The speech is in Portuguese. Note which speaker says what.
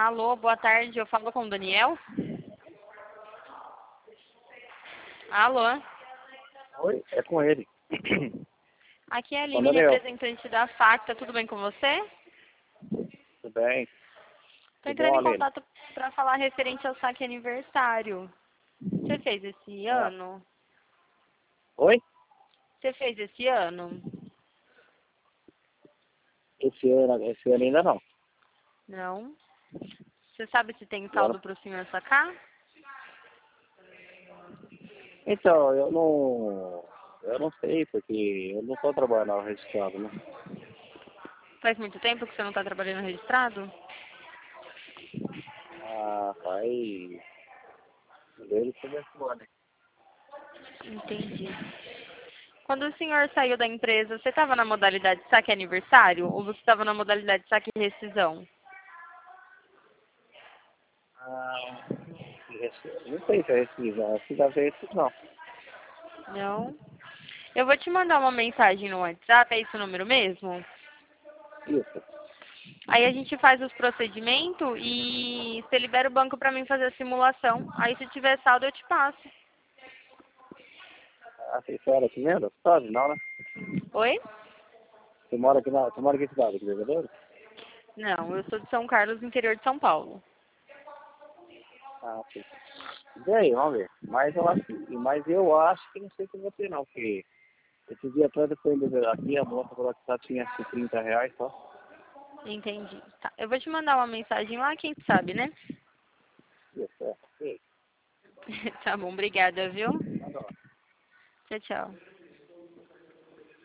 Speaker 1: Alô, boa tarde. Eu falo com o Daniel. Alô,
Speaker 2: Oi, é com ele.
Speaker 1: aqui é a
Speaker 2: Ô,
Speaker 1: Aline,
Speaker 2: Daniel,
Speaker 1: representante da Facta. Tudo bem com você?
Speaker 2: tudo bem?
Speaker 1: Estou
Speaker 2: Tudo
Speaker 1: entrando
Speaker 2: bom,
Speaker 1: em
Speaker 2: Aline?
Speaker 1: contato para falar referente ao saque aniversário. Você fez esse
Speaker 2: Ah,
Speaker 1: ano?
Speaker 2: oi?
Speaker 1: Você fez esse ano?
Speaker 2: Esse ano ainda não.
Speaker 1: Não. Você sabe se tem
Speaker 2: O ano-
Speaker 1: saldo para o senhor sacar?
Speaker 2: Então, eu não sei, porque eu não estou trabalhando registrado, né?
Speaker 1: Faz muito tempo que você não está trabalhando registrado?
Speaker 2: Ah, faz desde o começo do ano.
Speaker 1: Entendi. Quando o senhor saiu da empresa, você estava na modalidade saque aniversário ou você estava na modalidade saque rescisão?
Speaker 2: Ah, não sei se é rescisão. Se deve ser rescisão.
Speaker 1: Não. Eu vou te mandar uma mensagem no WhatsApp, é esse o número mesmo?
Speaker 2: Isso.
Speaker 1: Aí a gente faz os procedimentos e você libera o banco pra mim fazer a simulação. Aí se tiver saldo eu te passo.
Speaker 2: Ah, você mora aqui mesmo? Sabe, não, né?
Speaker 1: Oi?
Speaker 2: Você mora aqui em cidade, aqui, verdadeiro?
Speaker 1: Não, eu sou de São Carlos, interior de São Paulo.
Speaker 2: Ah, sim. E aí, vamos ver. Mas eu acho que não sei se você não, porque esse dia atrás eu fui aqui, a moça falou que só tinha acho que R$ 30 só.
Speaker 1: Entendi. Tá. Eu vou te mandar uma mensagem lá, quem sabe, né?
Speaker 2: Isso, é. Sim.
Speaker 1: Tá bom, obrigada, viu?
Speaker 2: Tá bom.
Speaker 1: Tchau, tchau.